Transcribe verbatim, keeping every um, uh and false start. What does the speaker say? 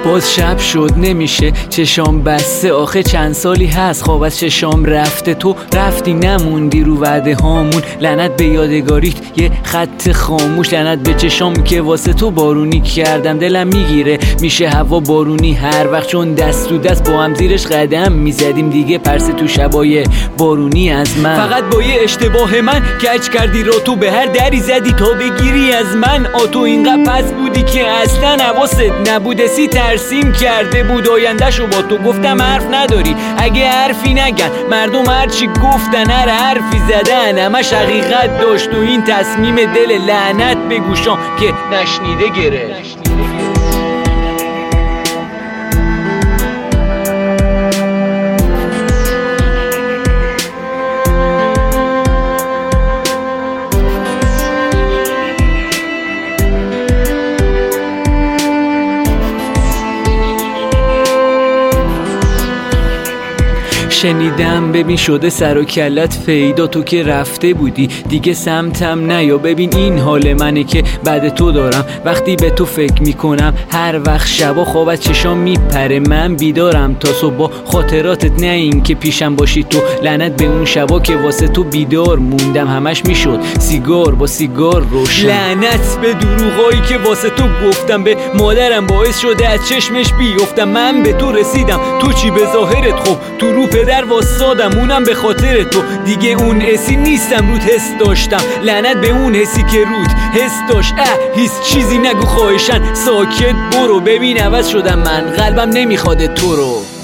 باز شب شد نمیشه چشام بسته، آخه چند سالی هست خواب از چشام رفته. تو رفتی نموندی رو وعده هامون، لعنت به یادگاریت یه خط خاموش. لعنت به چشام که واسه تو بارونی کردم، دلم میگیره میشه هوا بارونی هر وقت، چون دست تو دست با هم زیرش قدم میزدیم دیگه پرس تو شبای بارونی از من. فقط با یه اشتباه من کج کردی رو تو به هر دری زدی تا بگیری از من. آتو اینقدر پس بودی که اصلا حواست نبوده، سی ترسیم کرده بود آیندهشو با تو. گفتم حرف نداری اگه حرفی نگن، مردم هرچی گفتن هر حرفی زدن، همش حقیقت داشت و این تصمیم دل لعنت به گوشام که نشنیده گرفت. شنیدم ببین شده سر و کلت فیدا، تو که رفته بودی دیگه سمتم نیا. ببین این حال منه که بعد تو دارم، وقتی به تو فکر میکنم هر وقت شبا خواب از چشام میپره. من بیدارم تا صبح با خاطراتت، نه این که پیشم باشی تو. لعنت به اون شبا که واسه تو بیدار موندم، همش میشد سیگار با سیگار روشن. لعنت به دروغایی که واسه تو گفتم، به مادرم باعث شده از چشمش بیفتم. من به تو رسیدم تو چی به ظاهرت خوب، تو رو در واسادم اونم به خاطر تو. دیگه اون حسی نیستم رود حس داشتم، لعنت به اون حسی که رود حس داشت. اه هیچ چیزی نگو خواهشن، ساکت برو. ببین عوض شدم من، قلبم نمیخواد تو رو.